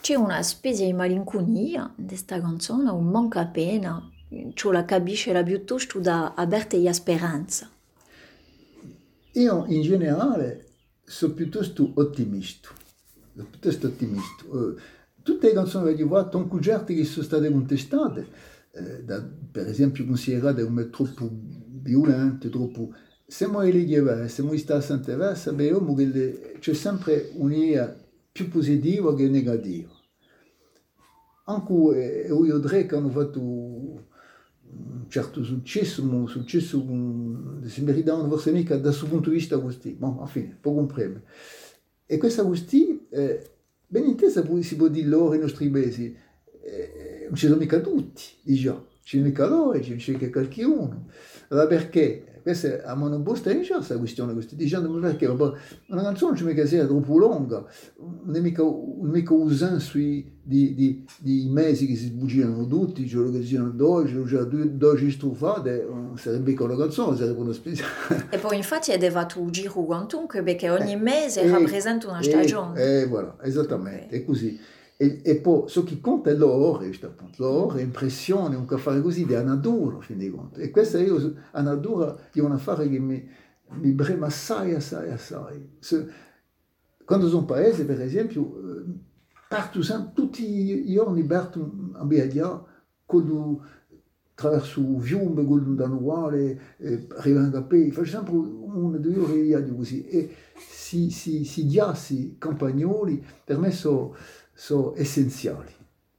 C'è una specie di malinconia in questa canzone, un manca pena, ciò la capisce piuttosto da aperta e speranza. Io in generale sono piuttosto ottimista. Tutte le canzoni che ho fatto, anche certe che sono state contestate, per esempio considerate come troppo violente, troppo... Se noi le diverse, se noi stiamo diverse, vediamo che c'è sempre un'idea più positiva che negativa. Anche io e Drake hanno fatto un certo successo, un successo che si meritavano forse mica da questo punto di vista così, ma alla fine, può comprendere. E questa così, ben intesa si può dire loro i nostri paesi, non ci sono mica tutti, diciamo, c'è mica loro, c'è anche qualcuno. Allora perché? Questa è una monoposta in questa questione, diciamo perché una canzone non c'è mica sia troppo lunga, non è mica usanza di mesi che si sbugiano tutti, cioè che siano 12, cioè 12 strufate, sarebbe mica una canzone, sarebbe una specie. E poi infatti è fatto un giro quantunque perché ogni mese rappresenta una stagione. Voilà, esattamente, è così. E poi, so chi conta è l'ore, appunto, l'ore, impressione, un affare così di natura, a fin dei conti. E questa io, a natura, è un affare che mi brema assai. Quando sono in paese, per esempio, parto sempre, tutti i giorni parto a viaggiare attraverso il fiume, con l'annuale, arrivando a piedi, faccio sempre 1 o 2 ore di viaggio così. E si ghiacci campagnoli per me sono essenziali.